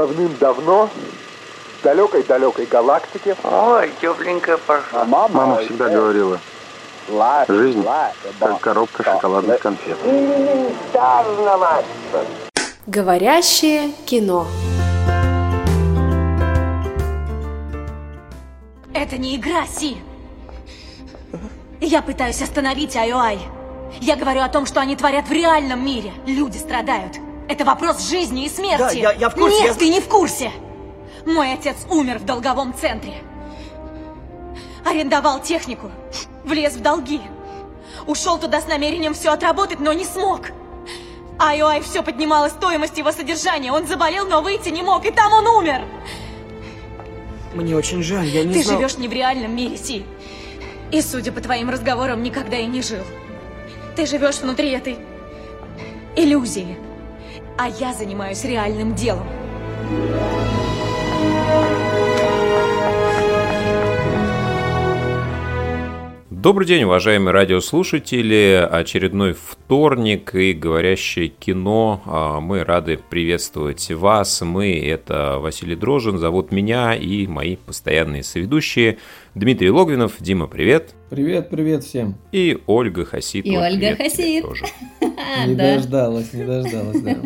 Давным-давно в далекой-далекой галактике. Ой, тепленькая пошла. Мама всегда говорила, жизнь как коробка шоколадных конфет. Говорящее кино. Это не игра, Си. Я пытаюсь остановить IOI. Я говорю о том, что они творят в реальном мире. Люди страдают. Это вопрос жизни и смерти. Да, я в курсе. Нет, ты не в курсе. Мой отец умер в долговом центре. Арендовал технику. Влез в долги. Ушел туда с намерением все отработать, но не смог. IOI все поднимало стоимость его содержания. Он заболел, но выйти не мог, и там он умер. Мне очень жаль, я не Ты знал... живешь не в реальном мире, Си. И, судя по твоим разговорам, никогда и не жил. Ты живешь внутри этой иллюзии. А я занимаюсь реальным делом. Добрый день, уважаемые радиослушатели. Очередной вторник и говорящее кино. Мы рады приветствовать вас. Это Василий Дрожжин, зовут меня и мои постоянные соведущие Дмитрий Логвинов. Дима, привет. Привет всем. И Ольга Хасид. И Ольга Хасид. Не дождалась, да.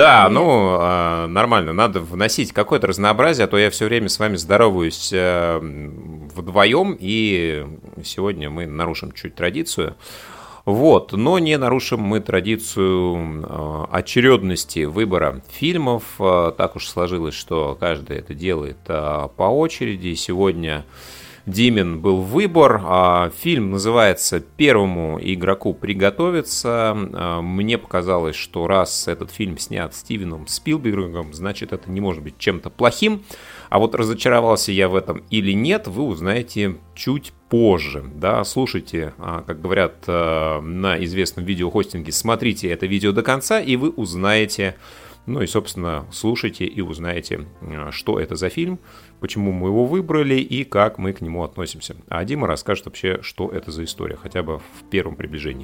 Да, нормально, надо вносить какое-то разнообразие, а то я все время с вами здороваюсь вдвоем, и сегодня мы нарушим чуть традицию. Но не нарушим мы традицию очередности выбора фильмов. Так уж сложилось, что каждый это делает по очереди. Сегодня Димин был выбор. Фильм называется «Первому игроку приготовиться». Мне показалось, что раз этот фильм снят Стивеном Спилбергом, значит, это не может быть чем-то плохим. А вот разочаровался я в этом или нет, вы узнаете чуть позже. Да, слушайте, как говорят на известном видеохостинге, смотрите это видео до конца, и вы узнаете, и, собственно, слушайте и узнаете, что это за фильм, почему мы его выбрали и как мы к нему относимся. А Дима расскажет вообще, что это за история, хотя бы в первом приближении.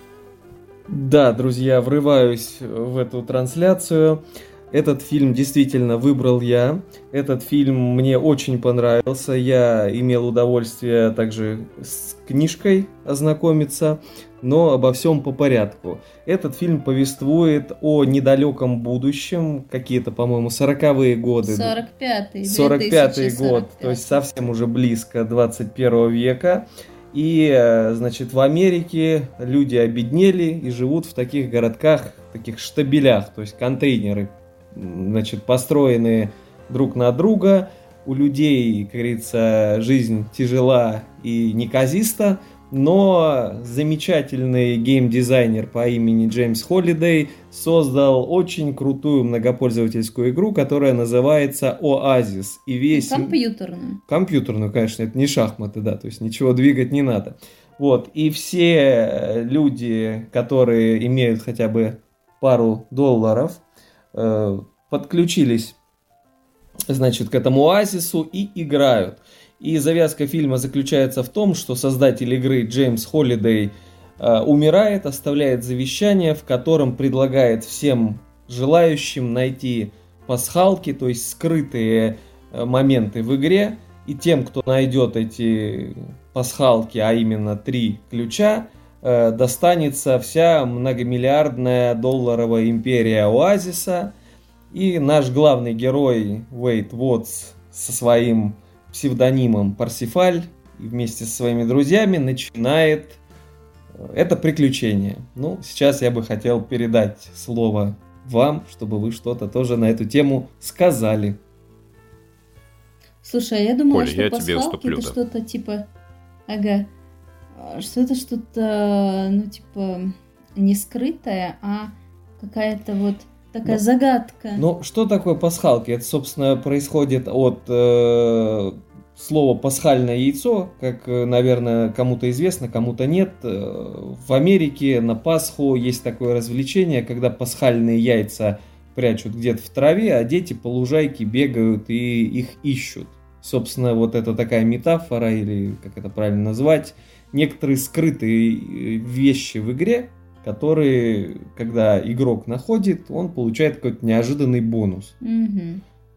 Да, друзья, врываюсь в эту трансляцию. Этот фильм действительно выбрал я. Этот фильм мне очень понравился. Я имел удовольствие также с книжкой ознакомиться, но обо всем по порядку. Этот фильм повествует о недалеком будущем, какие-то, по-моему, 40-е годы. 45-й год, то есть совсем уже близко 21 века. И, значит, в Америке люди обеднели и живут в таких городках, таких штабелях, то есть контейнеры, значит, построенные друг на друга. У людей, как говорится, жизнь тяжела и неказиста, но замечательный геймдизайнер по имени Джеймс Холлидей создал очень крутую многопользовательскую игру, которая называется Оазис. И весь... Компьютерную, конечно, это не шахматы, да, то есть ничего двигать не надо. И все люди, которые имеют хотя бы пару долларов, подключились, значит, к этому оазису и играют. И завязка фильма заключается в том, что создатель игры Джеймс Холлидей умирает, оставляет завещание, в котором предлагает всем желающим найти пасхалки, то есть скрытые моменты в игре, и тем, кто найдет эти пасхалки, а именно 3 ключа, достанется вся многомиллиардная долларовая империя Оазиса. И наш главный герой Уэйд Уотс со своим псевдонимом Парсифаль и вместе со своими друзьями начинает это приключение. Сейчас я бы хотел передать слово вам, чтобы вы что-то тоже на эту тему сказали. Слушай, я думала, Оля, что пасхалки это что-то типа... Что это что-то, не скрытое, а какая-то такая загадка. Что такое пасхалки? Это, собственно, происходит от слова пасхальное яйцо, как, наверное, кому-то известно, кому-то нет. В Америке на Пасху есть такое развлечение, когда пасхальные яйца прячут где-то в траве, а дети по лужайке бегают и их ищут. Собственно, это такая метафора, или как это правильно назвать, некоторые скрытые вещи в игре, которые, когда игрок находит, он получает какой-то неожиданный бонус.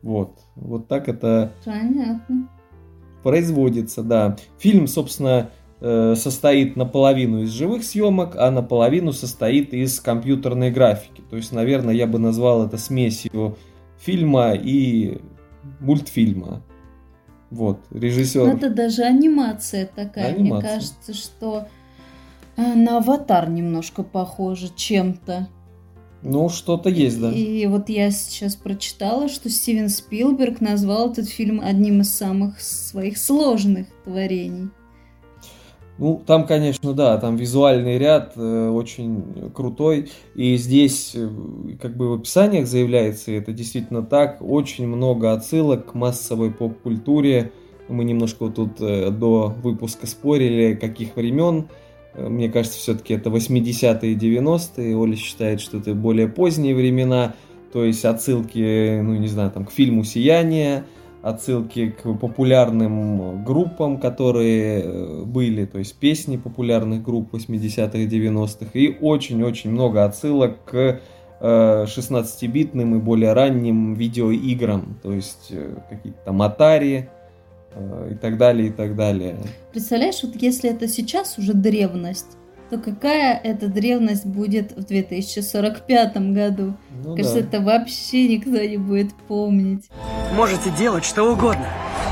Вот так это Понятно. производится, да. Фильм, собственно, состоит наполовину из живых съемок, а наполовину состоит из компьютерной графики. То есть, наверное, я бы назвал это смесью фильма и мультфильма. Вот, режиссер. Это даже анимация такая. Мне кажется, что на «Аватар» немножко похоже чем-то. Ну, что-то есть, да. И вот я сейчас прочитала, что Стивен Спилберг назвал этот фильм одним из самых своих сложных творений. Ну, там, конечно, да, там визуальный ряд очень крутой, и здесь, как бы в описаниях заявляется, и это действительно так, очень много отсылок к массовой поп-культуре. Мы немножко вот тут до выпуска спорили, каких времен. Мне кажется, все-таки это 80-е и 90-е. Оля считает, что это более поздние времена, то есть отсылки, ну, не знаю, там, к фильму «Сияние», отсылки к популярным группам, которые были, то есть песни популярных групп 80-х и 90-х, и очень-очень много отсылок к 16-битным и более ранним видеоиграм, то есть какие-то там Atari и так далее, и так далее. Представляешь, вот если это сейчас уже древность, то какая эта древность будет в 2045 году? Ну, кажется, да. это вообще никто не будет помнить. Можете делать что угодно.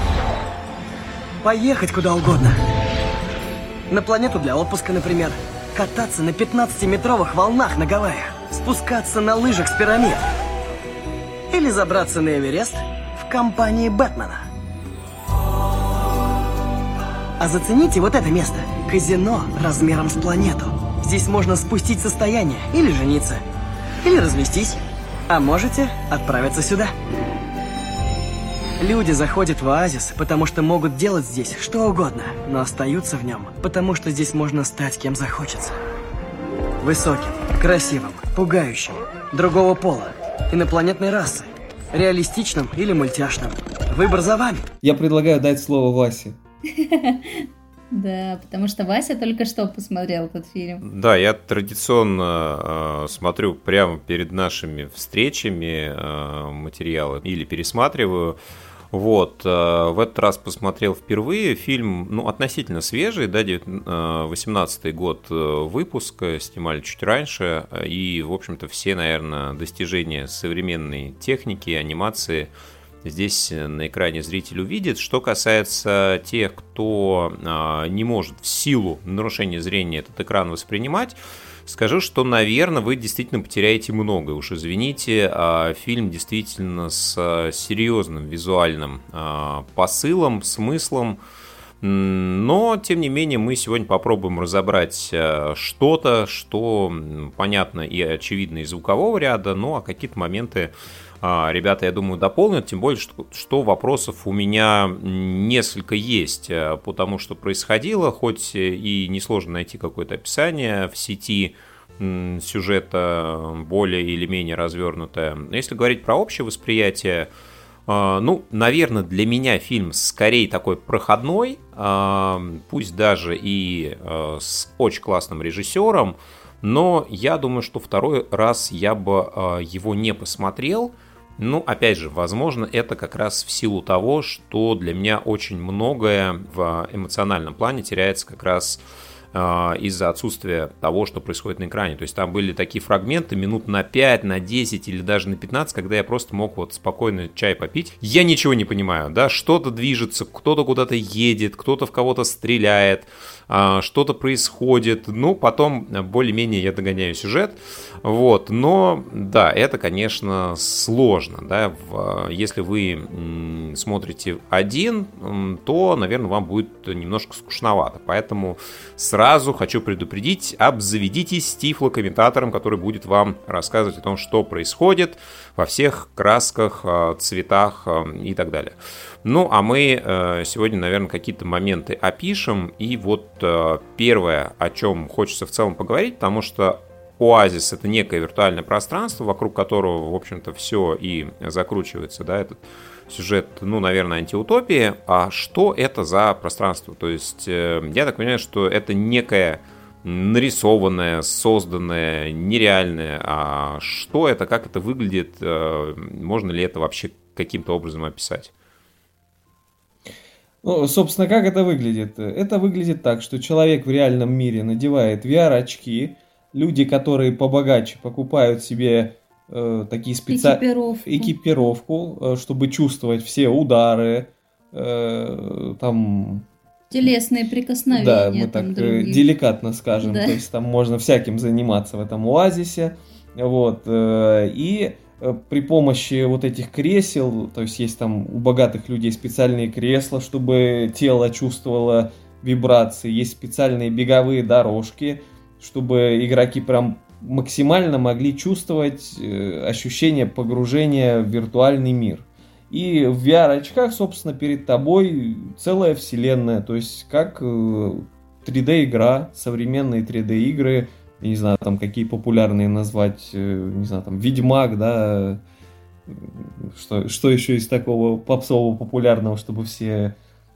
Поехать куда угодно. На планету для отпуска, например. Кататься на 15-метровых волнах на Гавайях. Спускаться на лыжах с пирамид. Или забраться на Эверест в компании Бэтмена. А зацените вот это место. Казино размером с планету. Здесь можно спустить состояние, или жениться, или развестись. А можете отправиться сюда. Люди заходят в оазис, потому что могут делать здесь что угодно, но остаются в нем, потому что здесь можно стать кем захочется. Высоким, красивым, пугающим, другого пола, инопланетной расы, реалистичным или мультяшным. Выбор за вами. Я предлагаю дать слово Васе. Да, потому что Вася только что посмотрел этот фильм. Да, я традиционно смотрю прямо перед нашими встречами материалы или пересматриваю. Вот, в этот раз посмотрел впервые. Фильм, ну, относительно свежий, да, 18-й год выпуска, снимали чуть раньше. И, в общем-то, все, наверное, достижения современной техники, анимации здесь на экране зритель увидит. Что касается тех, кто не может в силу нарушения зрения этот экран воспринимать, скажу, что, наверное, вы действительно потеряете многое. Уж извините, фильм действительно с серьезным визуальным посылом, смыслом. Но, тем не менее, мы сегодня попробуем разобрать что-то, что понятно и очевидно из звукового ряда, ну а какие-то моменты ребята, я думаю, дополнят, тем более, что вопросов у меня несколько есть по тому, что происходило, хоть и несложно найти какое-то описание в сети сюжета более или менее развернутое. Если говорить про общее восприятие, ну, наверное, для меня фильм скорее такой проходной, пусть даже и с очень классным режиссером, но я думаю, что второй раз я бы его не посмотрел. Ну, опять же, возможно, это как раз в силу того, что для меня очень многое в эмоциональном плане теряется как раз из-за отсутствия того, что происходит на экране. То есть там были такие фрагменты минут на 5, на 10 или даже на 15, когда я просто мог вот спокойно чай попить. Я ничего не понимаю, да, что-то движется, кто-то куда-то едет, кто-то в кого-то стреляет, что-то происходит. Ну, потом более-менее я догоняю сюжет. Вот, но да, это, конечно, сложно, да, если вы смотрите один, то, наверное, вам будет немножко скучновато, поэтому сразу хочу предупредить, обзаведитесь тифлокомментатором, который будет вам рассказывать о том, что происходит во всех красках, цветах и так далее. Ну, а мы сегодня, наверное, какие-то моменты опишем, и вот первое, о чем хочется в целом поговорить, потому что Оазис — это некое виртуальное пространство, вокруг которого, в общем-то, все и закручивается, да, этот сюжет, ну, наверное, антиутопии. А что это за пространство? То есть, я так понимаю, что это некое нарисованное, созданное, нереальное. А что это, как это выглядит, можно ли это вообще каким-то образом описать? Ну, собственно, как это выглядит? Это выглядит так, что человек в реальном мире надевает VR-очки, люди, которые побогаче, покупают себе такие экипировку, чтобы чувствовать все удары, там... Телесные прикосновения. Да, мы так деликатно скажем, да. То есть там можно всяким заниматься в этом оазисе, вот, и при помощи вот этих кресел, то есть есть там у богатых людей специальные кресла, чтобы тело чувствовало вибрации, есть специальные беговые дорожки, чтобы игроки прям максимально могли чувствовать ощущение погружения в виртуальный мир. И в VR-очках, собственно, перед тобой целая вселенная, то есть как 3D-игра, современные 3D-игры, я не знаю, там какие популярные назвать, не знаю, там Ведьмак, да, что еще из такого попсового популярного, чтобы все,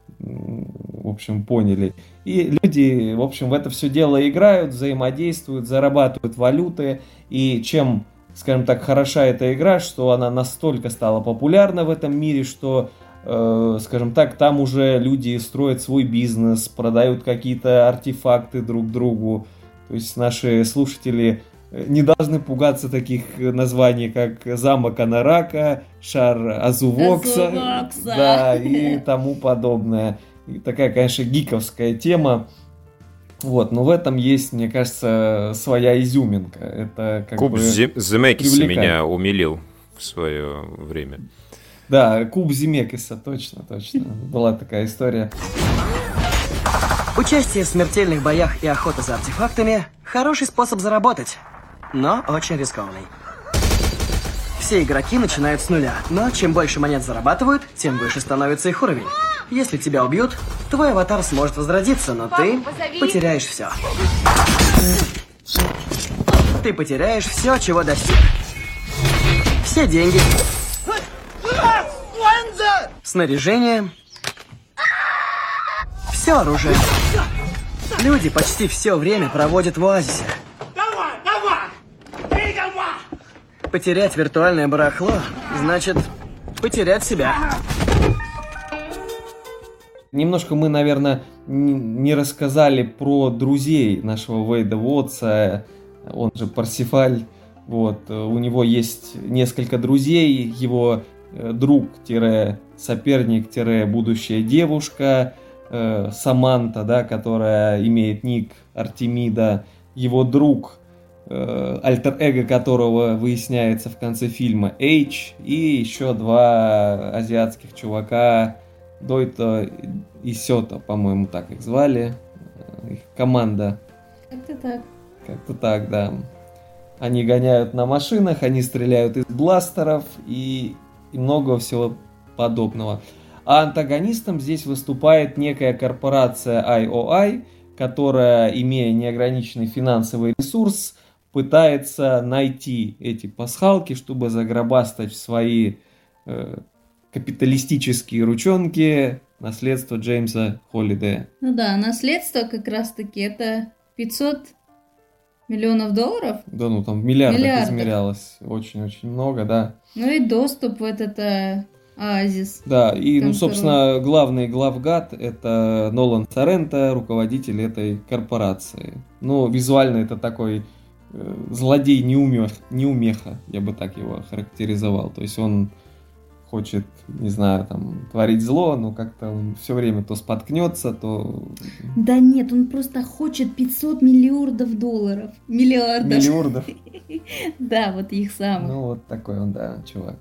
в общем, поняли. И люди, в общем, в это все дело играют, взаимодействуют, зарабатывают валюты, и чем, скажем так, хороша эта игра, что она настолько стала популярна в этом мире, что, скажем так, там уже люди строят свой бизнес, продают какие-то артефакты друг другу. То есть наши слушатели не должны пугаться таких названий, как замок Анарака, шар Азувокса, да, и тому подобное. И такая, конечно, гиковская тема. Вот, но в этом есть, мне кажется, своя изюминка. Это как Куб Земекиса меня умилил в свое время. Да, Куб Земекиса, точно. Была такая история. Участие в смертельных боях и охота за артефактами – хороший способ заработать, но очень рискованный. Все игроки начинают с нуля, но чем больше монет зарабатывают, тем выше становится их уровень. Если тебя убьют, твой аватар сможет возродиться, но ты потеряешь все. Ты потеряешь все, чего достиг. Все деньги, снаряжение, все оружие. Люди почти все время проводят в оазисе. Потерять виртуальное барахло значит потерять себя. Немножко мы, наверное, не рассказали про друзей нашего Вейда Уотса, он же Парсифаль. Вот, у него есть несколько друзей, его друг-соперник-будущая девушка, Саманта, да, которая имеет ник Артемида, его друг, альтер-эго которого выясняется в конце фильма, Эйч, и еще два азиатских чувака, Дойто и Сёто, по-моему, так их звали, их команда. Как-то так, да. Они гоняют на машинах, они стреляют из бластеров и много всего подобного. А антагонистом здесь выступает некая корпорация IOI, которая, имея неограниченный финансовый ресурс, пытается найти эти пасхалки, чтобы загробастать в свои капиталистические ручонки наследство Джеймса Холлидея. Ну да, наследство как раз-таки это 500 миллионов долларов? Да, ну там в миллиардах измерялось. Очень-очень много, да. Ну и доступ в этот оазис. Да, и, ну, собственно, главный главгад — это Нолан Соренто, руководитель этой корпорации. Ну, визуально это такой злодей-неумеха, я бы так его характеризовал. То есть он хочет, не знаю, там, творить зло, но как-то он все время то споткнется, то... Да нет, он просто хочет 500 миллиардов долларов. Миллиардов? Да, вот их самых. Ну, вот такой он, да, чувак.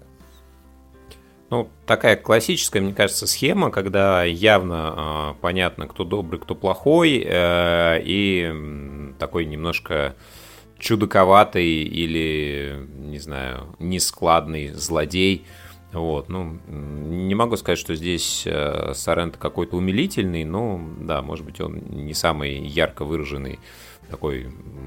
Ну, такая классическая, мне кажется, схема, когда явно понятно, кто добрый, кто плохой, и такой немножко чудаковатый или, не знаю, нескладный злодей. Вот, ну, не могу сказать, что здесь Соренто какой-то умилительный, но, да, может быть, он не самый ярко выраженный такой.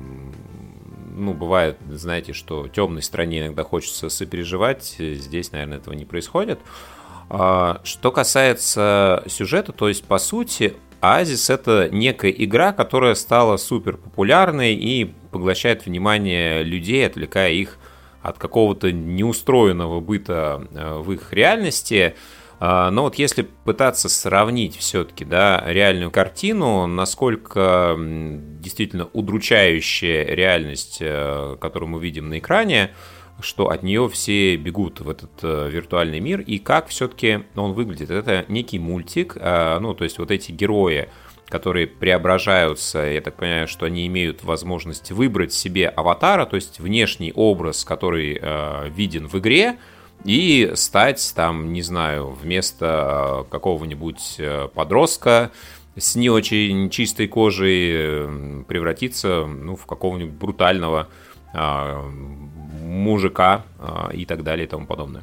Ну, бывает, знаете, что темной стороне иногда хочется сопереживать, здесь, наверное, этого не происходит. Что касается сюжета, то есть, по сути, Оазис — это некая игра, которая стала супер популярной и поглощает внимание людей, отвлекая их от какого-то неустроенного быта в их реальности. Но вот если пытаться сравнить все-таки, да, реальную картину, насколько действительно удручающая реальность, которую мы видим на экране, что от нее все бегут в этот виртуальный мир, и как все-таки он выглядит. Это некий мультик, ну, то есть вот эти герои, которые преображаются, я так понимаю, что они имеют возможность выбрать себе аватара, то есть внешний образ, который виден в игре, и стать там, не знаю, вместо какого-нибудь подростка с не очень чистой кожей превратиться, ну, в какого-нибудь брутального мужика и так далее и тому подобное.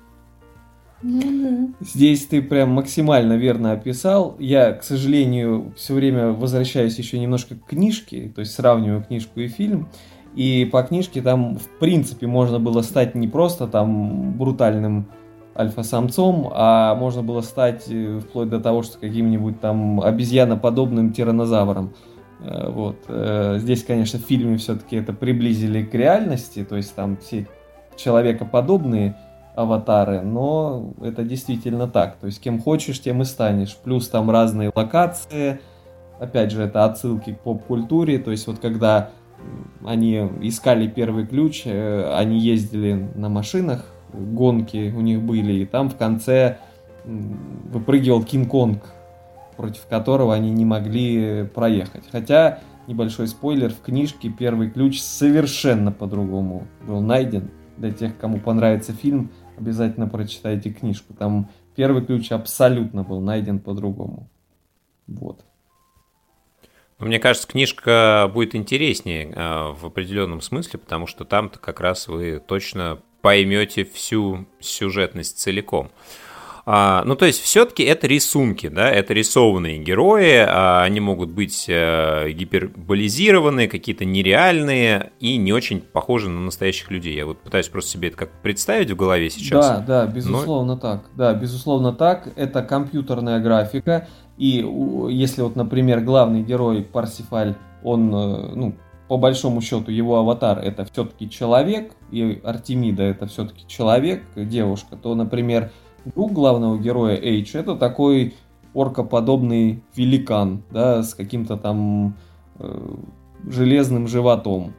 Здесь ты прям максимально верно описал. Я, к сожалению, все время возвращаюсь еще немножко к книжке, то есть сравниваю книжку и фильм. И по книжке там, в принципе, можно было стать не просто там брутальным альфа-самцом, а можно было стать вплоть до того, что каким-нибудь там обезьяноподобным тираннозавром. Вот. Здесь, конечно, в фильме все-таки это приблизили к реальности, то есть там все человекоподобные аватары, но это действительно так. То есть кем хочешь, тем и станешь. Плюс там разные локации. Опять же, это отсылки к поп-культуре. То есть вот когда они искали первый ключ, они ездили на машинах, гонки у них были, и там в конце выпрыгивал Кинг-Конг, против которого они не могли проехать. Хотя, небольшой спойлер, в книжке первый ключ совершенно по-другому был найден. Для тех, кому понравится фильм, обязательно прочитайте книжку. Там первый ключ абсолютно был найден по-другому. Вот. Мне кажется, книжка будет интереснее в определенном смысле, потому что там-то как раз вы точно поймете всю сюжетность целиком. Ну, то есть, все-таки это рисунки, да, это рисованные герои, они могут быть гиперболизированные, какие-то нереальные и не очень похожи на настоящих людей. Я вот пытаюсь просто себе это как представить в голове сейчас. Да, безусловно так. Да, безусловно так. Это компьютерная графика, и если вот, например, главный герой Парсифаль, он, ну, по большому счету, его аватар это все-таки человек, и Артемида это все-таки человек, девушка, то, например, друг главного героя Эйдж это такой оркоподобный великан, да, с каким-то там железным животом.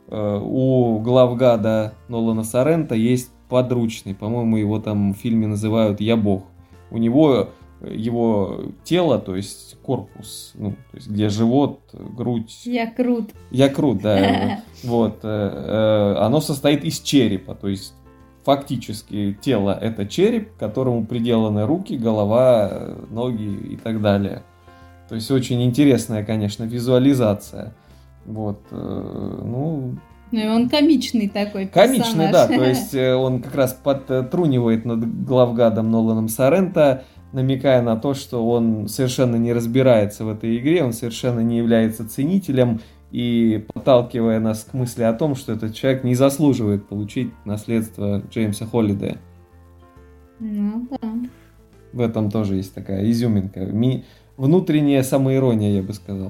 У главгада Нолана Соррента есть подручный, по-моему, его там в фильме называют «Я Бог». У него его тело, то есть корпус, ну, то есть где живот, грудь. Я крут, да. Вот. Оно состоит из черепа, то есть фактически тело это череп, к которому приделаны руки, голова, ноги и так далее. То есть очень интересная, конечно, визуализация. Вот. Ну и он комичный такой персонаж. Комичный, да. То есть он как раз подтрунивает над главгадом Ноланом Соррента, намекая на то, что он совершенно не разбирается в этой игре, он совершенно не является ценителем, и подталкивая нас к мысли о том, что этот человек не заслуживает получить наследство Джеймса Холлидея. Ну да. В этом тоже есть такая изюминка. Внутренняя самоирония, я бы сказал.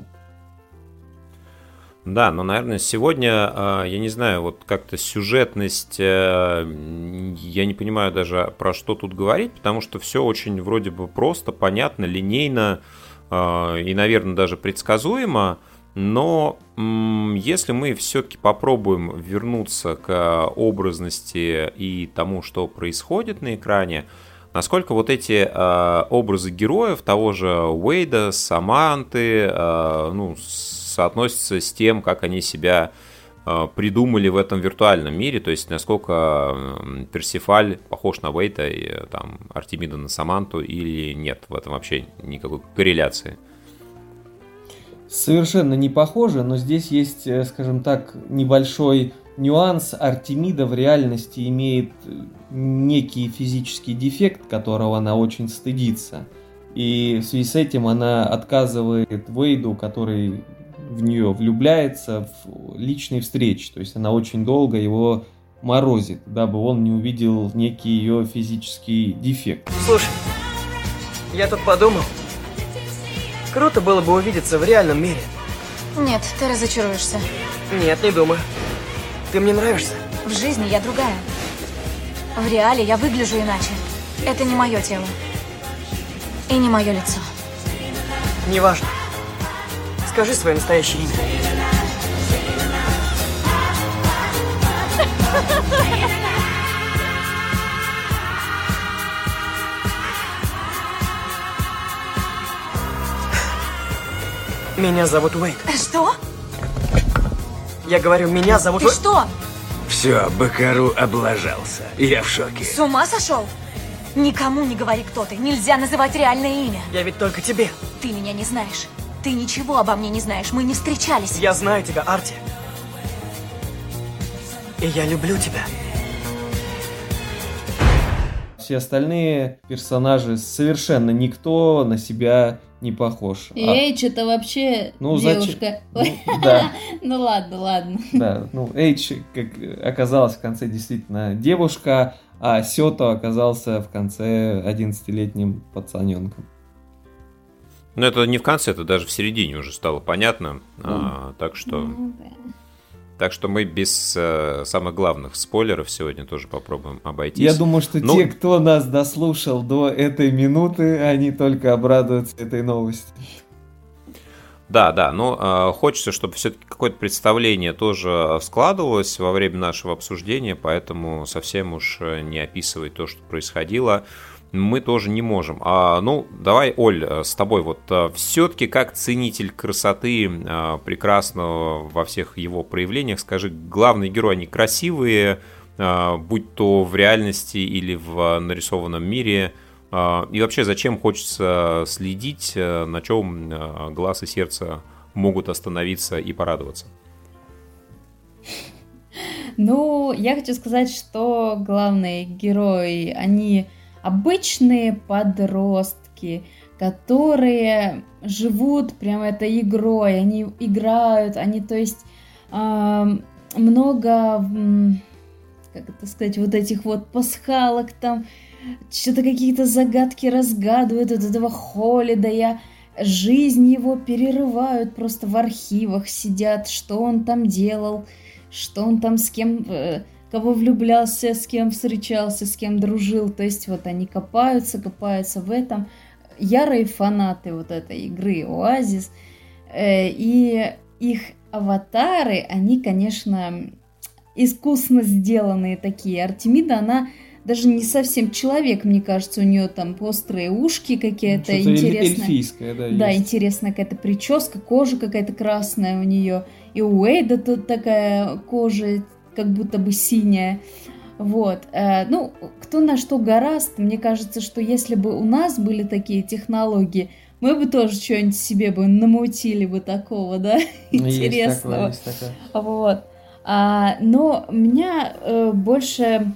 Да, но, наверное, сегодня, я не знаю, вот как-то сюжетность, я не понимаю даже, про что тут говорить, потому что все очень вроде бы просто, понятно, линейно и, наверное, даже предсказуемо, но если мы все-таки попробуем вернуться к образности и тому, что происходит на экране, насколько вот эти образы героев, того же Уэйда, Саманты, ну, соотносятся с тем, как они себя придумали в этом виртуальном мире, то есть насколько Персифаль похож на Уэйда, и там, Артемида на Саманту, или нет, в этом вообще никакой корреляции. Совершенно не похоже, но здесь есть, скажем так, небольшой нюанс. Артемида в реальности имеет некий физический дефект, которого она очень стыдится. И в связи с этим она отказывает Уэйду, который в нее влюбляется, в личной встрече. То есть она очень долго его морозит, дабы он не увидел некий ее физический дефект. Слушай, я тут подумал, круто было бы увидеться в реальном мире. Нет, ты разочаруешься. Нет, не думаю. Ты мне нравишься. В жизни я другая. В реале я выгляжу иначе. Это не мое тело. И не мое лицо. Неважно. Скажи свое настоящее имя. Меня зовут Уэйд. Что? Я говорю, меня зовут Ты что? Все, Бакару облажался. Я в шоке. С ума сошел? Никому не говори, кто ты. Нельзя называть реальное имя. Я ведь только тебе. Ты меня не знаешь. Ты ничего обо мне не знаешь. Мы не встречались. Я знаю тебя, Арти. И я люблю тебя. Все остальные персонажи совершенно никто на себя не похож. И Эйч это вообще девушка. Да. Ну ладно. Да, Эйч, как оказалось, в конце действительно девушка, а Сёто оказался в конце 11-летним пацаненком. Ну, это не в конце, это даже в середине уже стало понятно. Так что мы без самых главных спойлеров сегодня тоже попробуем обойтись. Я думаю, что те, кто нас дослушал до этой минуты, они только обрадуются этой новости. Да, но хочется, чтобы все-таки какое-то представление тоже складывалось во время нашего обсуждения, поэтому совсем уж не описывать то, что происходило, мы тоже не можем. Давай, Оль, с тобой вот все-таки как ценитель красоты прекрасного во всех его проявлениях, скажи, главные герои, они красивые, будь то в реальности или в нарисованном мире, и вообще зачем хочется следить, на чем глаз и сердце могут остановиться и порадоваться? Я хочу сказать, что главные герои, они обычные подростки, которые живут прям этой игрой, они играют, они, то есть, много, как это сказать, вот этих вот пасхалок там, что-то какие-то загадки разгадывают от этого Холидея, жизнь его перерывают, просто в архивах сидят, что он там делал, что он там с кем... кого влюблялся, с кем встречался, с кем дружил. То есть вот они копаются в этом. Ярые фанаты вот этой игры Оазис. И их аватары, они, конечно, искусно сделанные такие. Артемида, она даже не совсем человек, мне кажется, у нее там острые ушки какие-то. Что-то эльфийское, да. Да, интересная какая-то прическа, кожа какая-то красная у нее. И у Уэйда тут такая кожа, как будто бы синяя. Вот. Кто на что гораст, мне кажется, что если бы у нас были такие технологии, мы бы тоже что-нибудь себе бы намутили бы такого, да, интересного. Есть такое. Вот. Но меня больше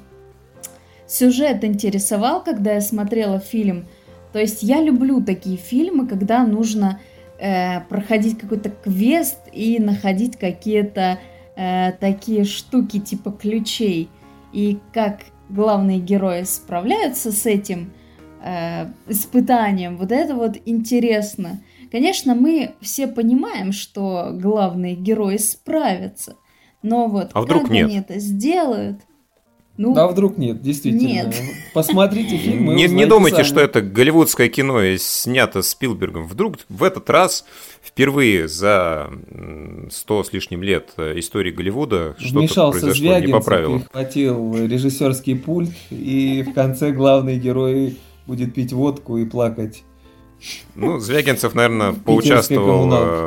сюжет интересовал, когда я смотрела фильм. То есть я люблю такие фильмы, когда нужно проходить какой-то квест и находить какие-то такие штуки типа ключей. И как главные герои справляются с этим испытанием, вот это вот интересно. Конечно, мы все понимаем, что главные герои справятся, но вот вдруг как нет? Они это сделают? Вдруг нет, действительно. Нет. Посмотрите фильм. Не думайте, что это голливудское кино и снято Спилбергом. Вдруг в этот раз впервые за 100 с лишним лет истории Голливуда что-то произошло не по правилам. Перехватил режиссерский пульт, и в конце главный герой будет пить водку и плакать. Звягинцев, наверное, поучаствовал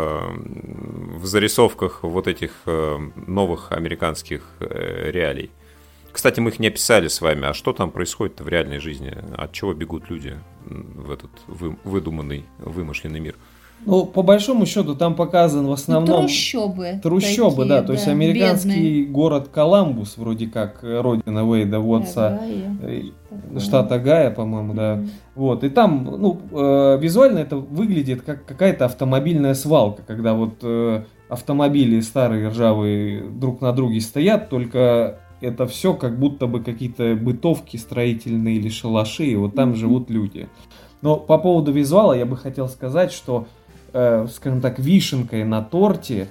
в зарисовках вот этих новых американских реалий. Кстати, мы их не описали с вами. А что там происходит в реальной жизни? От чего бегут люди в этот выдуманный, вымышленный мир? По большому счету, там показан в основном... Трущобы, такие, да. То есть американский бедные. Город Коламбус, вроде как родина Уэйда Уотса, штата Огайо, по-моему, да. Вот. И там, визуально это выглядит как какая-то автомобильная свалка, когда вот автомобили старые, ржавые друг на друге стоят, только... Это все как будто бы какие-то бытовки строительные или шалаши, и вот там живут люди. Но по поводу визуала я бы хотел сказать, что, скажем так, вишенкой на торте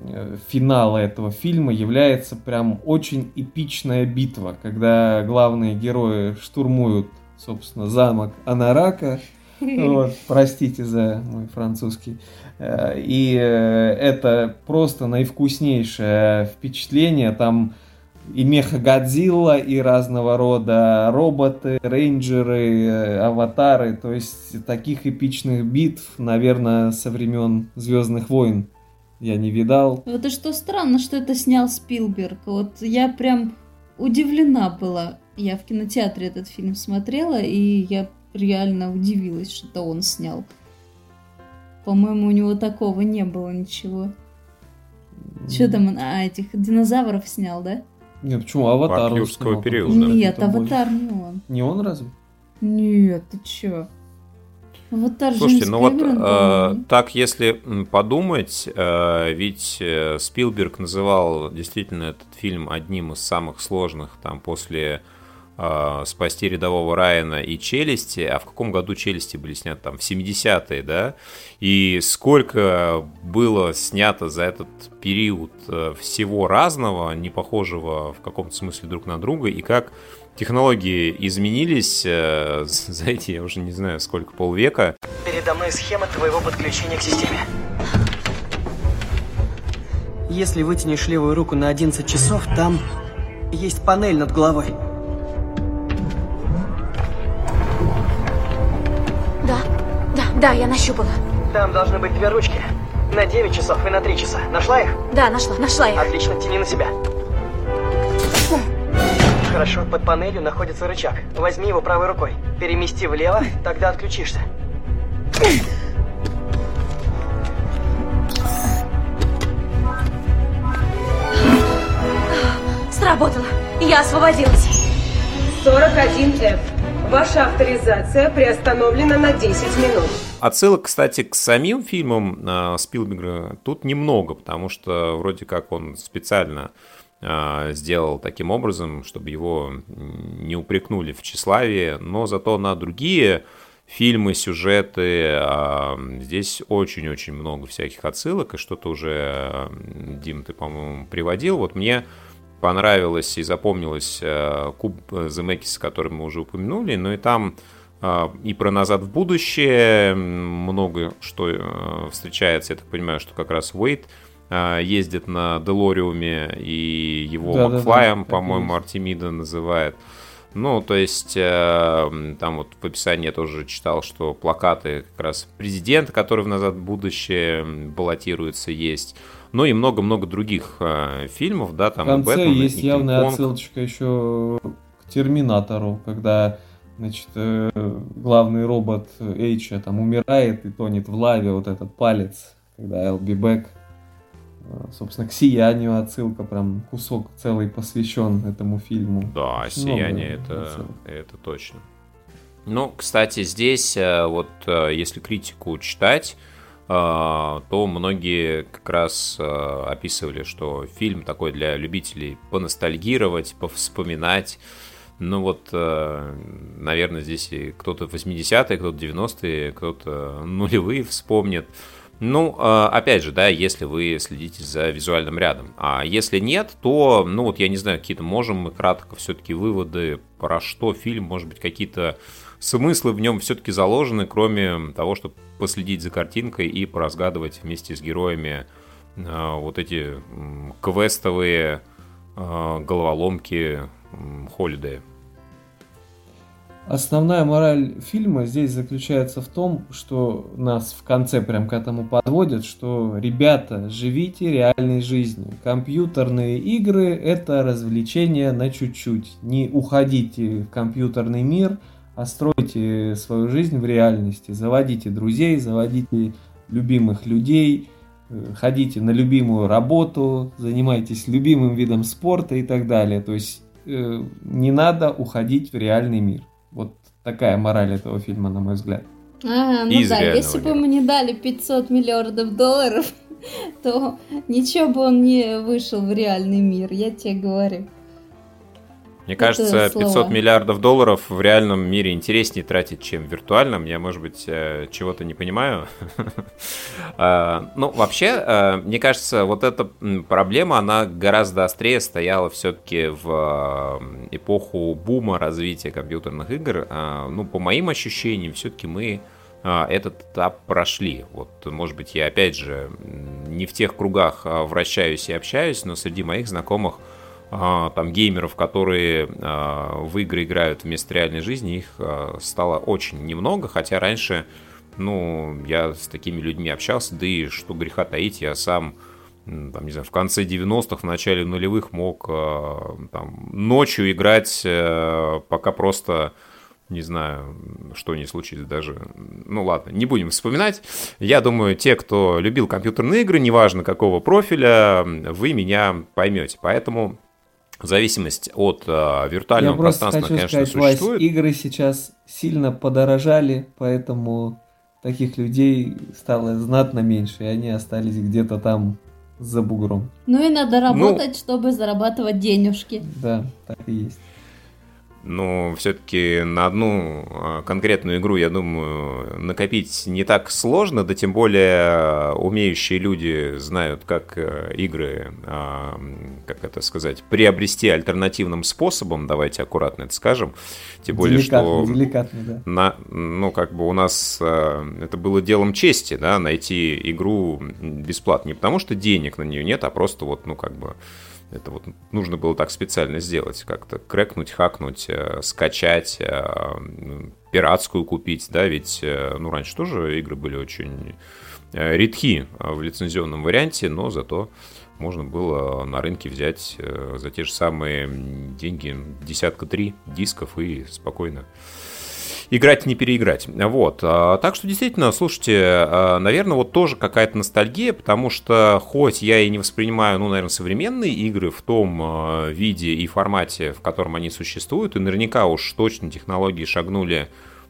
финала этого фильма является прям очень эпичная битва, когда главные герои штурмуют, собственно, замок Анарака. Вот, простите за мой французский. И это просто наивкуснейшее впечатление. Там и Мехагодзилла, и разного рода роботы, рейнджеры, аватары. То есть таких эпичных битв, наверное, со времен «Звездных войн» я не видал. Вот и что странно, что это снял Спилберг. Вот я прям удивлена была. Я в кинотеатре этот фильм смотрела, и я реально удивилась, что он снял. По-моему, у него такого не было ничего. Что там, этих динозавров снял, да? Нет, почему? Аватар Парк он юрского снимал. периода. Нет, Аватар не он. Не он разве? Нет, ты чё? Аватар Слушайте, Джеймс ну вот Кэмерон, по-моему. так если подумать, ведь Спилберг называл действительно этот фильм одним из самых сложных, там, после «Спасти рядового Райана» и «Челюсти». А в каком году «Челюсти» были сняты? Там, в 70-е, да? И сколько было снято за этот период всего разного, не похожего в каком-то смысле друг на друга, и как технологии изменились за эти, я уже не знаю, сколько, полвека. Передо мной схема твоего подключения к системе. Если вытянешь левую руку на 11 часов, там есть панель над головой. Да, я нащупала. Там должны быть две ручки. На 9 часов и на 3 часа. Нашла их? Да, нашла их. Отлично, тяни на себя. Хорошо, под панелью находится рычаг. Возьми его правой рукой. Перемести влево, тогда отключишься. Сработало. Я освободилась. 41F. Ваша авторизация приостановлена на 10 минут. Отсылок, кстати, к самим фильмам Спилберга тут немного, потому что вроде как он специально сделал таким образом, чтобы его не упрекнули в тщеславии, но зато на другие фильмы, сюжеты здесь очень-очень много всяких отсылок, и что-то уже, Дим, ты, по-моему, приводил. Вот мне понравилось и запомнилось Куб Земекиса, который мы уже упомянули, но и там и про «Назад в будущее» много что встречается. Я так понимаю, что как раз Уэйд ездит на Делориуме, и его Макфлаем, по-моему, Артемида называет. Ну, то есть, там вот в описании я тоже читал, что плакаты как раз президента, который в «Назад в будущее» баллотируется, есть. Ну и много-много других фильмов, да, там. В конце Бэтмен, есть и явная Кинг-Конг. отсылочка еще к «Терминатору», когда, значит, главный робот Эйча там умирает и тонет в лаве, вот этот палец, когда I'll be back. Собственно, к «Сиянию» отсылка, прям кусок целый посвящен этому фильму. Да, очень «Сияние» это точно. Ну, кстати, здесь вот если критику читать, то многие как раз описывали, что фильм такой для любителей поностальгировать, повспоминать. Ну вот, наверное, здесь и кто-то 80-е, кто-то 90-е, кто-то нулевые вспомнит. Ну, опять же, да, если вы следите за визуальным рядом. А если нет, то, ну вот я не знаю, какие-то можем мы кратко все-таки выводы, про что фильм, может быть, какие-то смыслы в нем все-таки заложены, кроме того, чтобы последить за картинкой и поразгадывать вместе с героями вот эти квестовые головоломки Холидея. Основная мораль фильма здесь заключается в том, что нас в конце прям к этому подводят, что, ребята, живите реальной жизнью. Компьютерные игры – это развлечение на чуть-чуть. Не уходите в компьютерный мир, а стройте свою жизнь в реальности. Заводите друзей, заводите любимых людей, ходите на любимую работу, занимайтесь любимым видом спорта и так далее. То есть не надо уходить в реальный мир. Вот такая мораль этого фильма, на мой взгляд. Ага, ну да, если бы ему не дали 500 миллиардов долларов, то ничего бы он не вышел в реальный мир, я тебе говорю. Мне кажется, 500 миллиардов долларов в реальном мире интереснее тратить, чем в виртуальном. Я, может быть, чего-то не понимаю. Ну, вообще, мне кажется, вот эта проблема, она гораздо острее стояла все-таки в эпоху бума развития компьютерных игр. Ну, по моим ощущениям, все-таки мы этот этап прошли. Вот, может быть, я, опять же, не в тех кругах вращаюсь и общаюсь, но среди моих знакомых там геймеров, которые в игры играют вместо реальной жизни, их стало очень немного, хотя раньше, ну, я с такими людьми общался, да и что греха таить, я сам, там, не знаю, в конце 90-х, в начале нулевых мог там, ночью играть, пока просто, не знаю, что не случится даже. Ну ладно, не будем вспоминать. Я думаю, те, кто любил компьютерные игры, неважно какого профиля, вы меня поймете. Поэтому зависимость от виртуального пространства, конечно, существует. Вась, игры сейчас сильно подорожали, поэтому таких людей стало знатно меньше, и они остались где-то там за бугром. Ну и надо работать, чтобы зарабатывать денежки. Да, так и есть. Но все-таки на одну конкретную игру, я думаю, накопить не так сложно, да тем более умеющие люди знают, как игры, как это сказать, приобрести альтернативным способом, давайте аккуратно это скажем. Тем более, деликатно, да. Ну, как бы у нас это было делом чести, да, найти игру бесплатно. Не потому что денег на нее нет, а просто вот, ну, как бы... Это вот нужно было так специально сделать, как-то крэкнуть, хакнуть, скачать, пиратскую купить, да, ведь, ну, раньше тоже игры были очень редки в лицензионном варианте, но зато можно было на рынке взять за те же самые деньги 3 дисков и спокойно играть, не переиграть. Вот. Так что, действительно, слушайте, наверное, вот тоже какая-то ностальгия, потому что хоть я и не воспринимаю, ну, наверное, современные игры в том виде и формате, в котором они существуют, и наверняка уж точно технологии шагнули,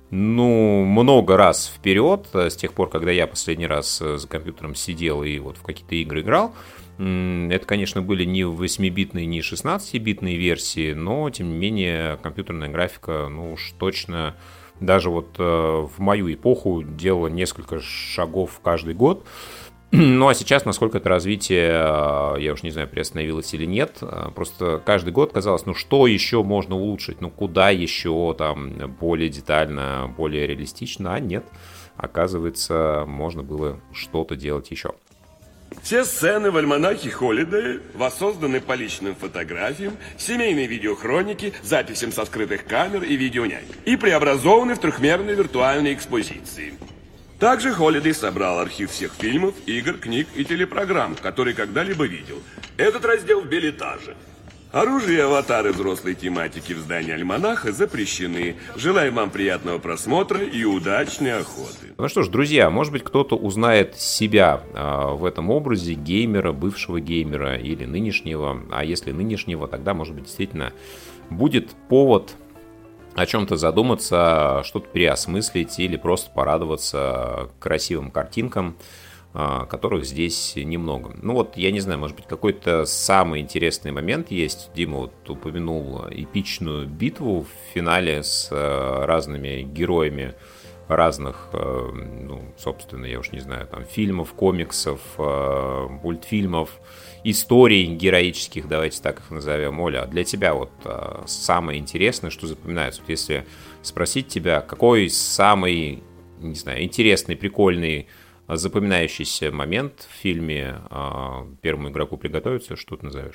ну, много раз вперед, с тех пор, когда я последний раз за компьютером сидел и вот в какие-то игры играл. Это, конечно, были не 8-битные, не 16-битные версии, но, тем не менее, компьютерная графика, ну, уж точно... Даже вот в мою эпоху делала несколько шагов каждый год. Ну, а сейчас, насколько это развитие, я уж не знаю, приостановилось или нет. Просто каждый год казалось, ну, что еще можно улучшить? Ну, куда еще там более детально, более реалистично? А нет, оказывается, можно было что-то делать еще. Все сцены в альманахе Холидей воссозданы по личным фотографиям, семейной видеохронике, записям со скрытых камер и видеонянь и преобразованы в трехмерные виртуальные экспозиции. Также Холидей собрал архив всех фильмов, игр, книг и телепрограмм, которые когда-либо видел. Этот раздел в билетаже. Оружие и аватары взрослой тематики в здании альманаха запрещены. Желаем вам приятного просмотра и удачной охоты. Ну что ж, друзья, может быть, кто-то узнает себя в этом образе геймера, бывшего геймера или нынешнего. А если нынешнего, тогда, может быть, действительно будет повод о чем-то задуматься, что-то переосмыслить или просто порадоваться красивым картинкам, которых здесь немного. Ну вот, я не знаю, может быть, какой-то самый интересный момент есть. Дима вот упомянул эпичную битву в финале с разными героями разных, ну, собственно, я уж не знаю, там, фильмов, комиксов, мультфильмов, историй героических, давайте так их назовем. Оля, для тебя вот самое интересное, что запоминается? Вот если спросить тебя, какой самый, не знаю, интересный, прикольный, запоминающийся момент в фильме «Первому игроку приготовиться», что ты назовешь?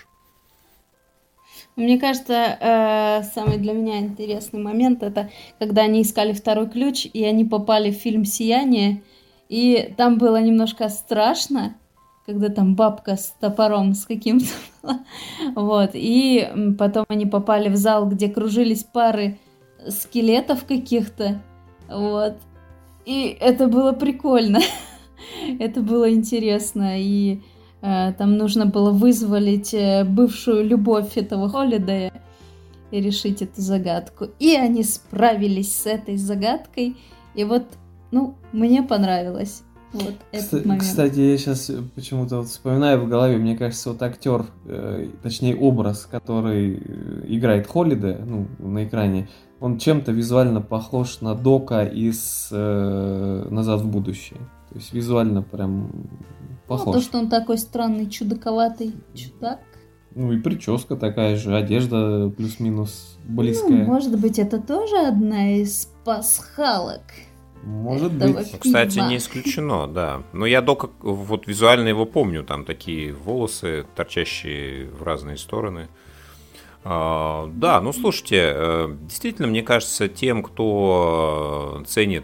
Мне кажется, самый для меня интересный момент — это когда они искали второй ключ, и они попали в фильм «Сияние», и там было немножко страшно, когда там бабка с топором с каким-то была. Вот. И потом они попали в зал, где кружились пары скелетов каких-то. Вот. И это было прикольно. Это было интересно. И там нужно было вызволить бывшую любовь этого Холидея и решить эту загадку. И они справились с этой загадкой. И вот, ну, мне понравилось. Вот этот момент. Кстати, я сейчас почему-то вот вспоминаю в голове, мне кажется, вот актер, точнее образ, который играет Холлидэй, ну, на экране, он чем-то визуально похож на Дока из «Назад в будущее». То есть визуально прям похож. Ну, то, что он такой странный, чудаковатый чудак. Ну и прическа такая же, одежда плюс-минус близкая. Ну, может быть, это тоже одна из пасхалок. Может быть. Кстати, не исключено, да. Но я Дока вот визуально его помню, там такие волосы, торчащие в разные стороны. Да, ну слушайте, действительно, мне кажется, тем, кто ценит,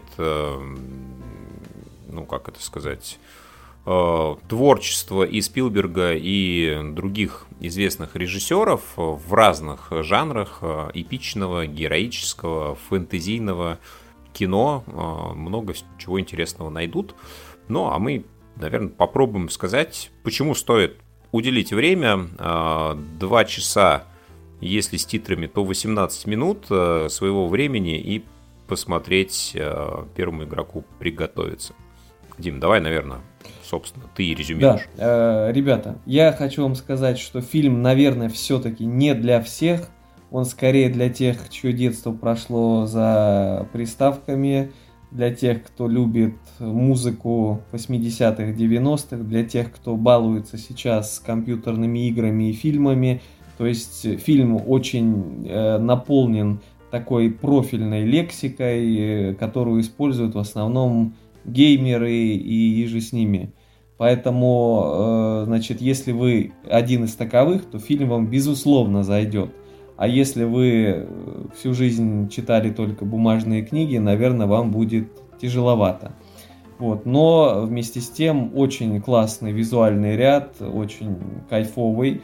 ну как это сказать, творчество и Спилберга, и других известных режиссеров в разных жанрах эпичного, героического, фэнтезийного кино, много чего интересного найдут. Ну, а мы, наверное, попробуем сказать, почему стоит уделить время 2 часа, если с титрами, то 18 минут своего времени и посмотреть первому игроку приготовиться. Дим, давай, наверное, собственно, ты и резюмируешь. Да, ребята, я хочу вам сказать, что фильм, наверное, все-таки не для всех. Он скорее для тех, чье детство прошло за приставками, для тех, кто любит музыку 80-х, 90-х, для тех, кто балуется сейчас компьютерными играми и фильмами. То есть фильм очень наполнен такой профильной лексикой, которую используют в основном геймеры и же с ними. Поэтому, значит, если вы один из таковых, то фильм вам безусловно зайдет. А если вы всю жизнь читали только бумажные книги, наверное, вам будет тяжеловато. Вот. Но вместе с тем очень классный визуальный ряд, очень кайфовый.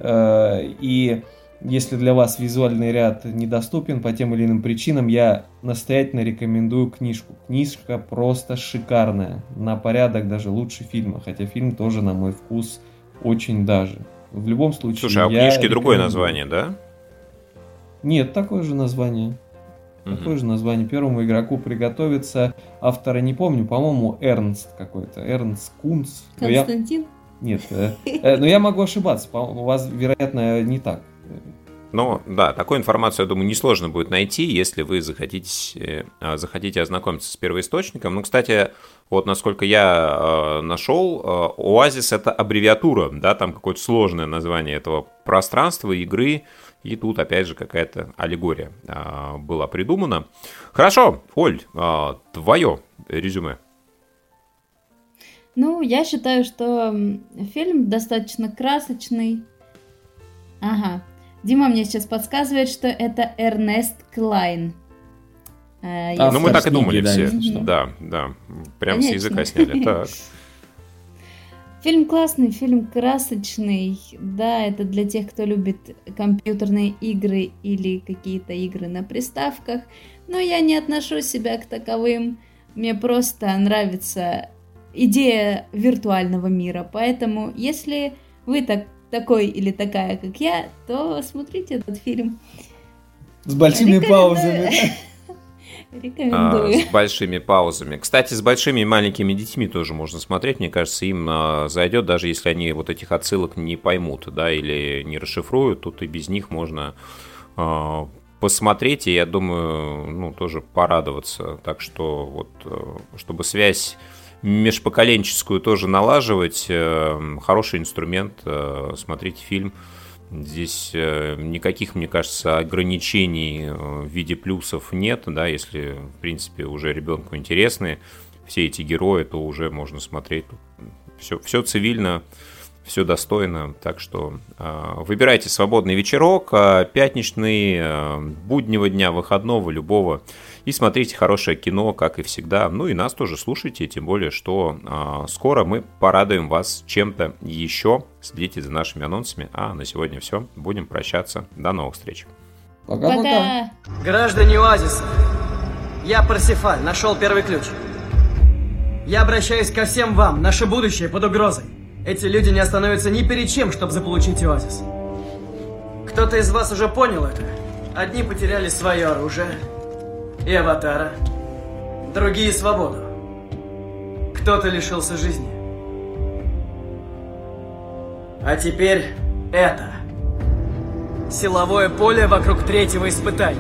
И если для вас визуальный ряд недоступен по тем или иным причинам, я настоятельно рекомендую книжку. Книжка просто шикарная, на порядок даже лучше фильма, хотя фильм тоже, на мой вкус, очень даже. В любом случае... Слушай, а у книжки другое название, да? Нет, такое же название. Такое же название. Первому игроку приготовиться. Автора не помню, по-моему, Эрнст какой-то. Эрнст Кунц. Константин? Нет, но я могу ошибаться. У вас, вероятно, не так. Ну, да, такую информацию, я думаю, несложно будет найти, если вы захотите ознакомиться с первоисточником. Ну, кстати, вот насколько я нашел, Оазис — это аббревиатура, да, там какое-то сложное название этого пространства, игры, и тут, опять же, какая-то аллегория была придумана. Хорошо, Оль, твое резюме. Ну, я считаю, что фильм достаточно красочный. Ага. Дима мне сейчас подсказывает, что это Эрнест Клайн. Ну, мы так и думали все. Да. Прям с языка сняли. Так. Фильм классный, фильм красочный. Да, это для тех, кто любит компьютерные игры или какие-то игры на приставках. Но я не отношу себя к таковым. Мне просто нравится идея виртуального мира. Поэтому, если вы такой или такая, как я, то смотрите этот фильм. С большими паузами. Рекомендую. С большими паузами. Кстати, с большими и маленькими детьми тоже можно смотреть. Мне кажется, им зайдет, даже если они вот этих отсылок не поймут, да, или не расшифруют. Тут и без них можно посмотреть, и я думаю, ну, тоже порадоваться. Так что вот, чтобы связь межпоколенческую тоже налаживать, хороший инструмент, смотрите фильм. Здесь никаких, мне кажется, ограничений в виде плюсов нет, да, если, в принципе, уже ребенку интересны все эти герои, то уже можно смотреть. Все цивильно, все достойно, так что выбирайте свободный вечерок, пятничный, буднего дня, выходного, любого, и смотрите хорошее кино, как и всегда. Ну и нас тоже слушайте, тем более, что скоро мы порадуем вас чем-то еще. Следите за нашими анонсами. А на сегодня все. Будем прощаться. До новых встреч. Пока-пока. Граждане Оазиса, я Парсифаль, нашел первый ключ. Я обращаюсь ко всем вам. Наше будущее под угрозой. Эти люди не остановятся ни перед чем, чтобы заполучить Оазис. Кто-то из вас уже понял это. Одни потеряли свое оружие и аватара, другие — свободу. кто-то лишился жизни. А теперь это. Силовое поле вокруг третьего испытания.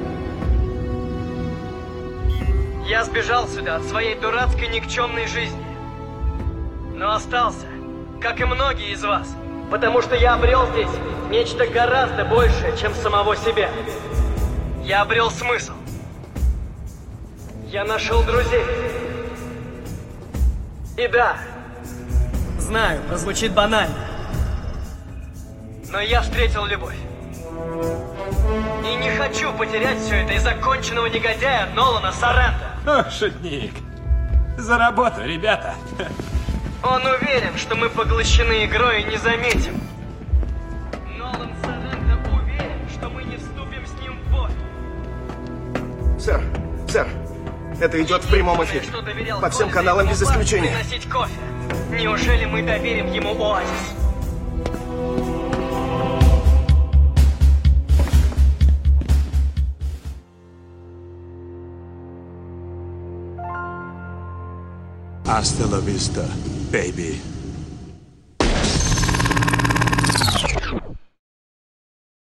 Я сбежал сюда от своей дурацкой никчемной жизни. Но остался, как и многие из вас. Потому что я обрел здесь нечто гораздо большее, чем самого себя. Я обрел смысл. Я нашел друзей. И да, знаю, прозвучит банально, но я встретил любовь. И не хочу потерять все это из-за конченного негодяя Нолана Сорренто. О, шутник. За работу, ребята. Он уверен, что мы поглощены игрой и не заметим. Нолан Сорренто уверен, что мы не вступим с ним в бой. Сэр, это идет в прямом эфире. По всем каналам без исключения. Приносить кофе. Неужели мы доверим ему оазис? Hasta la vista, baby.